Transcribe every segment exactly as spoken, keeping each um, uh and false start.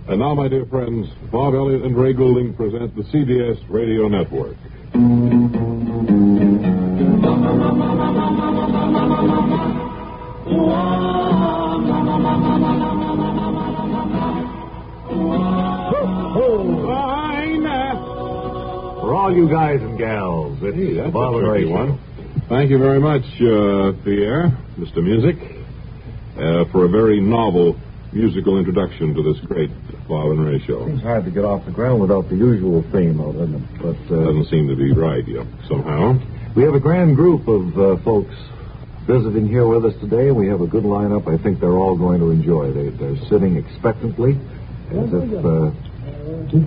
And now, my dear friends, Bob Elliott and Ray Goulding present the C B S Radio Network. For all you guys and gals, it's Hey, that's Bob a and Ray tricky Show. one. Thank you very much, uh, Pierre, Mister Music, uh, for a very novel musical introduction to this great Bob and Ray Show. It's hard to get off the ground without the usual theme of it, but uh, Doesn't seem to be right yet, somehow. we have a grand group of uh, folks visiting here with us today. We have a good lineup. I think they're all going to enjoy. They, they're sitting expectantly, as if uh, if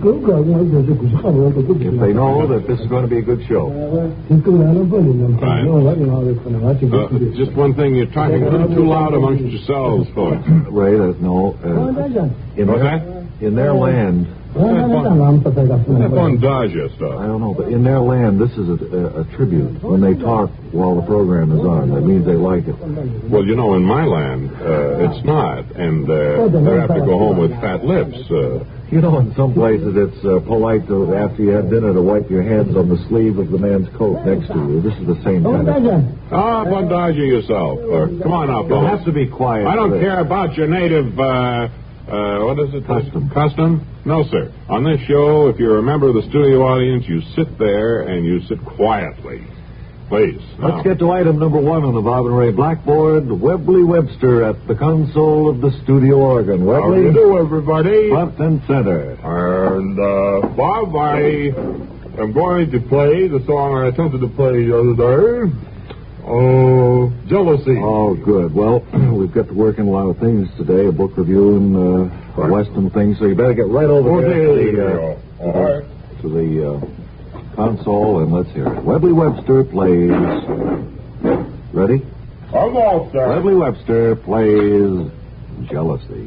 they know that this is going to be a good show. Right. Uh, just one thing, you're talking a little too loud amongst yourselves, folks. Ray, there's no uh, in What's their, that? in their land. That Bondagia stuff. I don't know, but in their land, this is a, a, a tribute. When they talk while the program is on, that means they like it. Well, you know, in my land, uh, it's not, and uh, they have to go home with fat lips. Uh, You know, in some places it's uh, polite to, after you have dinner, to wipe your hands on the sleeve of the man's coat next to you. This is the same kind of thing. ah, Bondagia yourself. Uh, come on now, You folks. have to be quiet. I don't for this. care about your native, uh, uh, what is it? Custom. Custom? No, sir. On this show, if you're a member of the studio audience, you sit there and you sit quietly. Please. Let's Now. get to item number one on the Bob and Ray blackboard. Webley Webster at the console of the studio organ. How do you Webley, do, everybody? front and center. And, uh, Bob, I am going to play the song I attempted to play the other day. Oh, Jealousy. Oh, good. Well, we've got to work in a lot of things today, a book review and uh, Right. Western things, so you better get right over Okay, there to here the, we uh, go. All right. to the uh, console, and let's hear it. Webley Webster plays... Ready? I'm all set. Webley Webster plays Jealousy.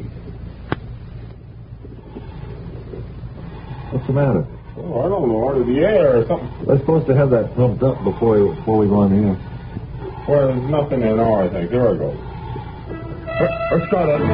What's the matter? Oh, I don't know, out of the air or something. We're supposed to have that pumped up before we, before we go on the air. Well, there's nothing in there, I think. There I go. Let's start it.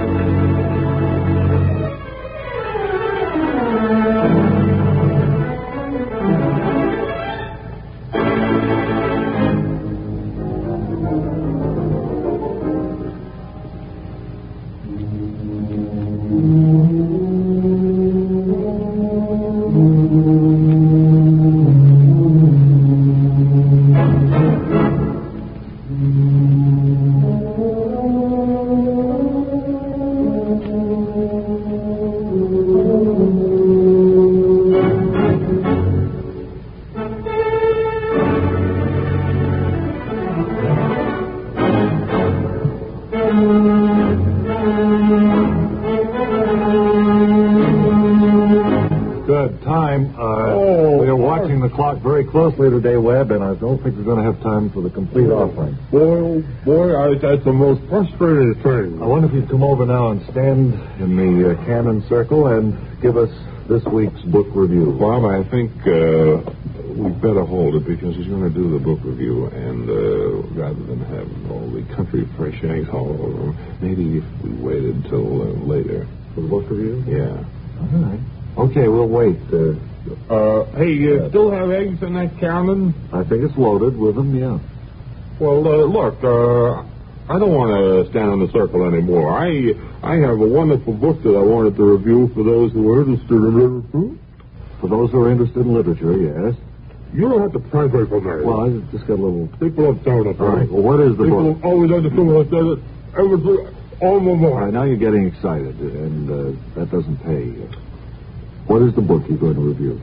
Good time. Uh, Oh, we are watching the clock very closely today, Webb, and I don't think we're going to have time for the complete offering. Boy, oh, boy, I, that's the most frustrating thing. I wonder if you'd come over now and stand in the uh, canon circle and give us this week's book review. Bob, I think uh, we better hold it because he's going to do the book review, and uh, rather than have all the country fresh eggs all over him, maybe if we waited till uh, later. For the book review? Yeah. All right. Okay, we'll wait. Uh, Uh, hey, you still have eggs in that cannon? I think it's loaded with them, yeah. Well, uh, look, uh, I don't want to stand in the circle anymore. I I have a wonderful book that I wanted to review for those who are interested in literature. For those who are interested in literature, yes. You don't have to translate for me. Well, I just got a little... People have told us. All right, well, what is the People book? always understood what I said. It. Everything, all the All more. right, now you're getting excited, and uh, that doesn't pay. What is the book you're going to review?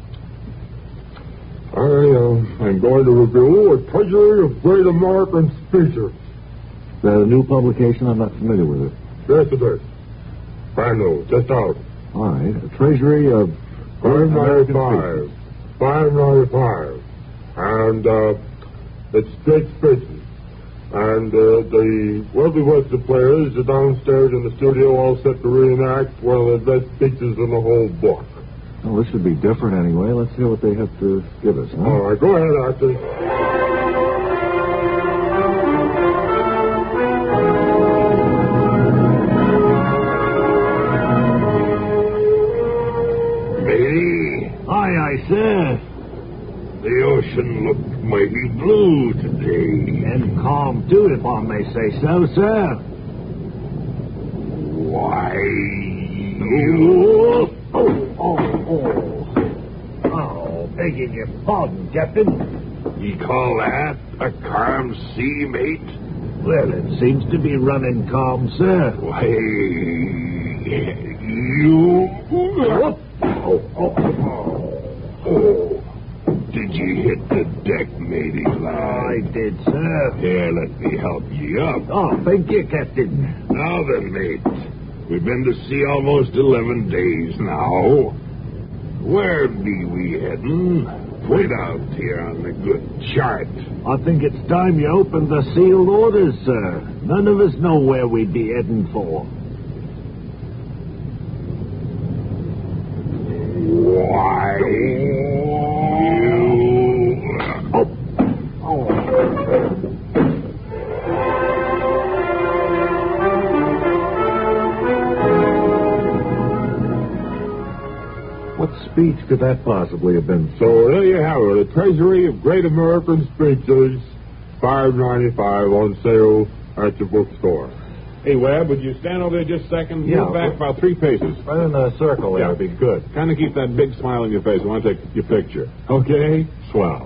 I uh, am going to review A Treasury of Great American Speeches. Is that a new publication? I'm not familiar with it. Yes, it is. Brand new, just out. All right, A Treasury of Five American ninety-five. Speeches. Five ninety-five. And uh, it's great speeches. And uh, the Webley Webster players are downstairs in the studio all set to reenact one of the best speeches in the whole book. Well, this should be different anyway. Let's see what they have to give us, huh? All right, go ahead, Arthur. sir. The ocean looked mighty blue today. And calm, too, if I may say so, sir. Why, you... Oh, oh, oh. Oh, begging your pardon, Captain. You call that a calm sea, mate? Well, it seems to be running calm, sir. Why, you... Oh, oh, oh, oh. Oh. Did you hit the deck, matey lad? I did, sir. Here, let me help you up. Oh, thank you, Captain. Now then, mate. We've been to sea almost eleven days now. Where be we heading? Point out here on the good chart. I think it's time you opened the sealed orders, sir. None of us know where we'd be heading for. Why, you... Oh. Oh. What speech could that possibly have been? So there you have it. The Treasury of Great American Speeches, five ninety-five on sale at your bookstore. Hey, Webb, would you stand over there just a second? Yeah. Move back about three paces. Right in a circle there Yeah. would be good. Kind of keep that big smile on your face. I want to take your picture. Okay? Swell.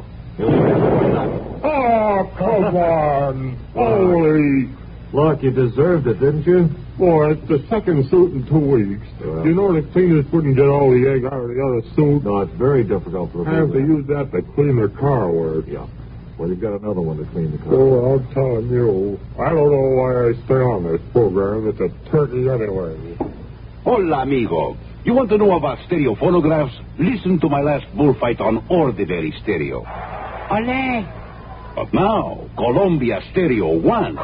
Oh, come on. Holy. Look, you deserved it, didn't you? Boy, it's the second suit in two weeks. Well. You know the cleaners wouldn't get all the egg out of the other suit. No, it's very difficult to I have to remember. use that to clean the car with. Yeah. Well, you've got another one to clean the car. Oh, I'm telling you, I don't know why I stay on this program. It's a turkey anyway. Hola, amigo. You want to know about stereo phonographs? Listen to my last bullfight on ordinary stereo. Ole! But now, Columbia Stereo One.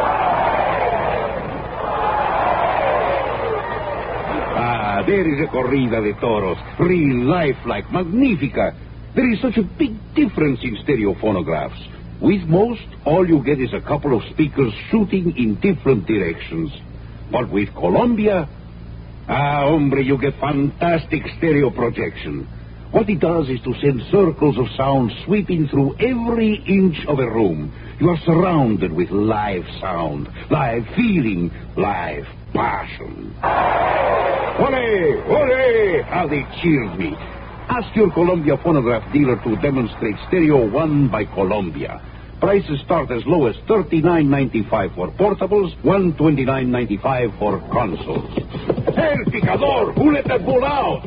Ah, there is a corrida de toros. Real lifelike, magnifica. There is such a big difference in stereo phonographs. With most, all you get is a couple of speakers shooting in different directions. But with Columbia, ah, hombre, you get fantastic stereo projection. What it does is to send circles of sound sweeping through every inch of a room. You are surrounded with live sound, live feeling, live passion. Ole! Ole! How they cheered me. Ask your Columbia phonograph dealer to demonstrate Stereo One by Columbia. Prices start as low as thirty-nine ninety-five for portables, one twenty-nine ninety-five for consoles. El Picador! Who let that bull out?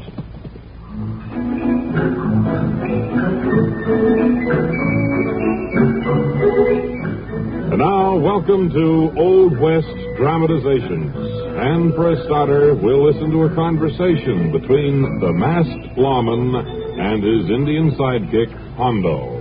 And now, welcome to Old West Dramatizations. And for a starter, we'll listen to a conversation between the masked lawman and his Indian sidekick, Hondo.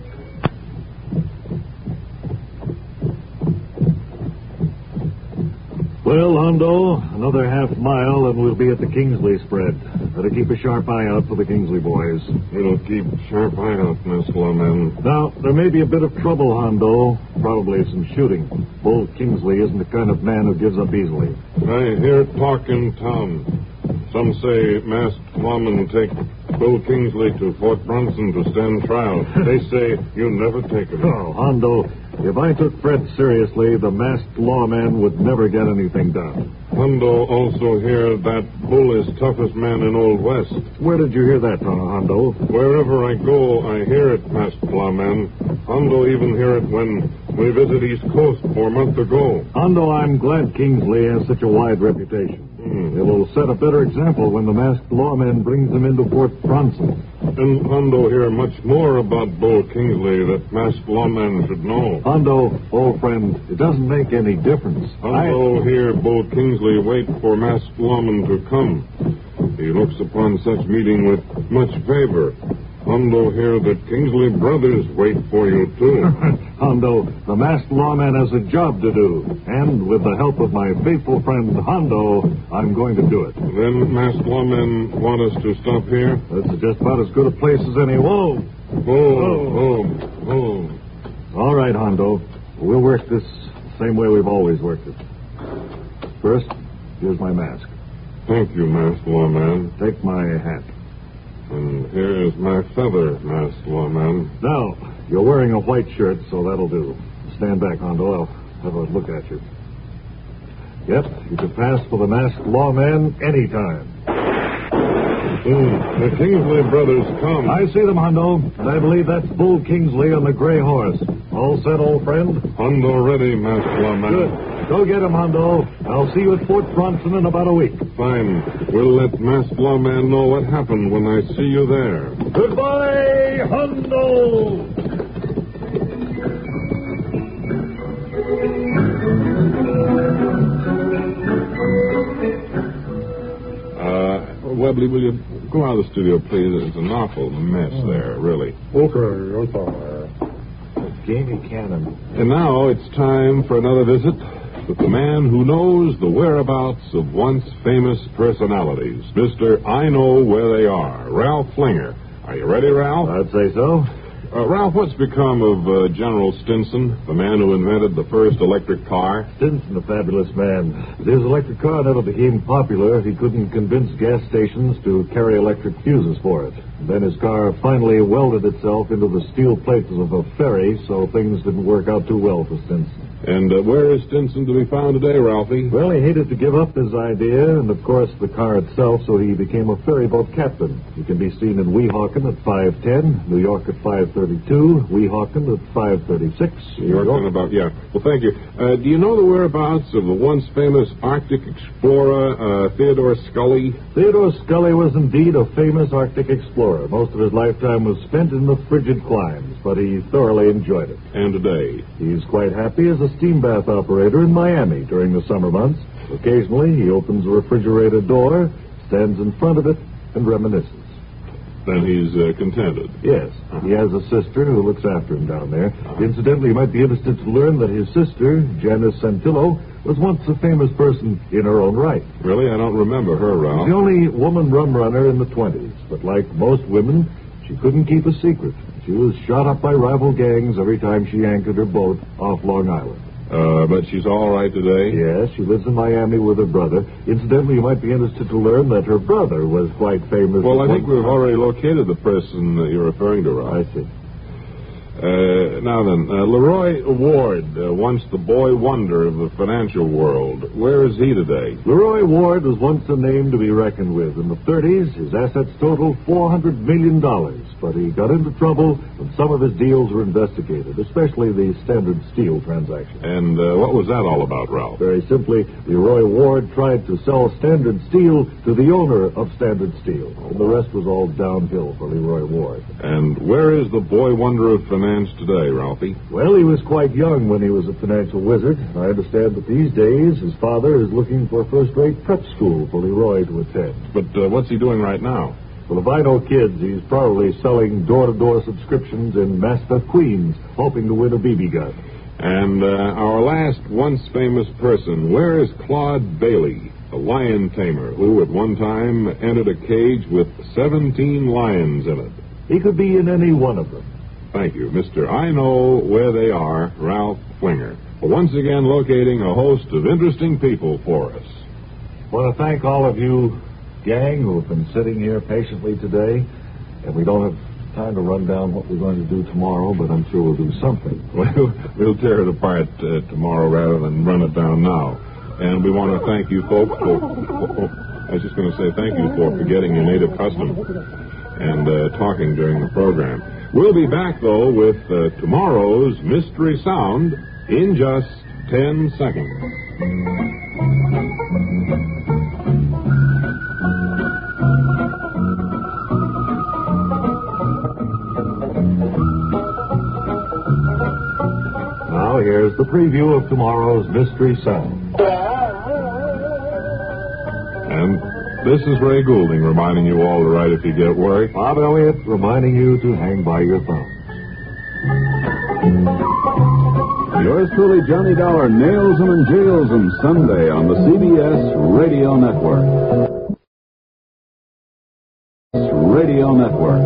Well, Hondo, another half mile and we'll be at the Kingsley spread. Better keep a sharp eye out for the Kingsley boys. It'll keep sharp eye out, Miss Lawman. Now, there may be a bit of trouble, Hondo. Probably some shooting. Bull Kingsley isn't the kind of man who gives up easily. I hear talk in town. Some say masked lawmen take Bill Kingsley to Fort Brunson to stand trial. They say you never take him. Oh, Hondo, if I took Fred seriously, the masked lawman would never get anything done. Hondo also hear that Bull is toughest man in Old West. Where did you hear that, Hondo? Wherever I go, I hear it, masked lawman. Hondo even hear it when we visit East Coast four months ago. Hondo, I'm glad Kingsley has such a wide reputation. Hmm. It will set a better example when the masked lawman brings them into Fort Brunson. And Hondo hear much more about Bull Kingsley that masked lawman should know. Hondo, old friend, it doesn't make any difference. Hondo hear Bull Kingsley wait for masked lawman to come. He looks upon such meeting with much favor. Hondo hear that Kingsley brothers wait for you, too. Hondo, the masked lawman has a job to do. And with the help of my faithful friend Hondo, I'm going to do it. Then masked lawmen want us to stop here? That's just about as good a place as any. Whoa! Oh, oh, oh. All right, Hondo. We'll work this the same way we've always worked it. First, here's my mask. Thank you, masked lawman. Take my hat. And here's my feather, Masked Lawman. Now, you're wearing a white shirt, so that'll do. Stand back, Hondo. I'll have a look at you. Yep, you can pass for the Masked Lawman anytime. Mm, the Kingsley brothers come. I see them, Hondo, and I believe that's Bull Kingsley on the gray horse. All set, old friend? Hondo ready, Masked Lawman. Good. Go get him, Hondo. I'll see you at Fort Bronson in about a week. Fine. We'll let Masked Lawman know what happened when I see you there. Goodbye, Hondo! Uh, Webley, will you go out of the studio, please? It's an awful mess there, really. Okay, I'm sorry. Gamey Cannon. And now it's time for another visit with the man who knows the whereabouts of once famous personalities, Mister I Know Where They Are, Ralph Flinger. Are you ready, Ralph? I'd say so. Uh, Ralph, what's become of uh, General Stinson, the man who invented the first electric car? Stinson, a fabulous man. His electric car never became popular if he couldn't convince gas stations to carry electric fuses for it. Then his car finally welded itself into the steel plates of a ferry, so things didn't work out too well for Stinson. And uh, where is Stinson to be found today, Ralphie? Well, he hated to give up his idea and, of course, the car itself, so he became a ferry boat captain. He can be seen in Weehawken at five ten, New York at five thirty-two, Weehawken at five thirty-six. New York and about, yeah. Well, thank you. Uh, do you know the whereabouts of the once famous Arctic explorer, uh, Theodore Scully? Theodore Scully was indeed a famous Arctic explorer. Most of his lifetime was spent in the frigid climes, but he thoroughly enjoyed it. And today? He's quite happy as a steam bath operator in Miami during the summer months. Occasionally, he opens a refrigerator door, stands in front of it, and reminisces. Then he's uh, contented. Yes. Uh-huh. He has a sister who looks after him down there. Uh-huh. Incidentally, you might be interested to learn that his sister, Janice Santillo, was once a famous person in her own right. Really? I don't remember her, Ralph. The only woman rum runner in the twenties. But like most women, she couldn't keep a secret. She was shot up by rival gangs every time she anchored her boat off Long Island. Uh, but she's all right today? Yes, she lives in Miami with her brother. Incidentally, you might be interested to learn that her brother was quite famous. Well, I think we've already located the person that you're referring to, Ralph. I see. Uh, now then, uh, Leroy Ward, uh, once the boy wonder of the financial world. Where is he today? Leroy Ward was once a name to be reckoned with. In the thirties, his assets totaled four hundred million dollars, but he got into trouble when some of his deals were investigated, especially the Standard Steel transaction. And uh, what was that all about, Ralph? Very simply, Leroy Ward tried to sell Standard Steel to the owner of Standard Steel, and the rest was all downhill for Leroy Ward. And where is the boy wonder of finance today, Ralphie? Well, he was quite young when he was a financial wizard. I understand that these days his father is looking for a first-rate prep school for Leroy to attend. But uh, what's he doing right now? Well, if I know kids, he's probably selling door-to-door subscriptions in Maspeth, Queens, hoping to win a B B gun. And uh, our last once famous person, where is Claude Bailey, a lion tamer who at one time entered a cage with seventeen lions in it? He could be in any one of them. Thank you, Mister I Know Where They Are, Ralph Flinger, for once again locating a host of interesting people for us. I want to thank all of you, gang, who have been sitting here patiently today, and we don't have time to run down what we're going to do tomorrow, but I'm sure we'll do something. Well, we'll tear it apart uh, tomorrow rather than run it down now. And we want to thank you folks for, for, for I was just going to say thank you for forgetting your native custom and uh, talking during the program. We'll be back, though, with uh, tomorrow's Mystery Sound in just ten seconds. Now, here's the preview of tomorrow's Mystery Sound. And this is Ray Goulding reminding you all to write if you get work. Bob Elliott reminding you to hang by your thumb. Yours truly, Johnny Dollar, nails him and jails him Sunday on the C B S Radio Network. Radio Network.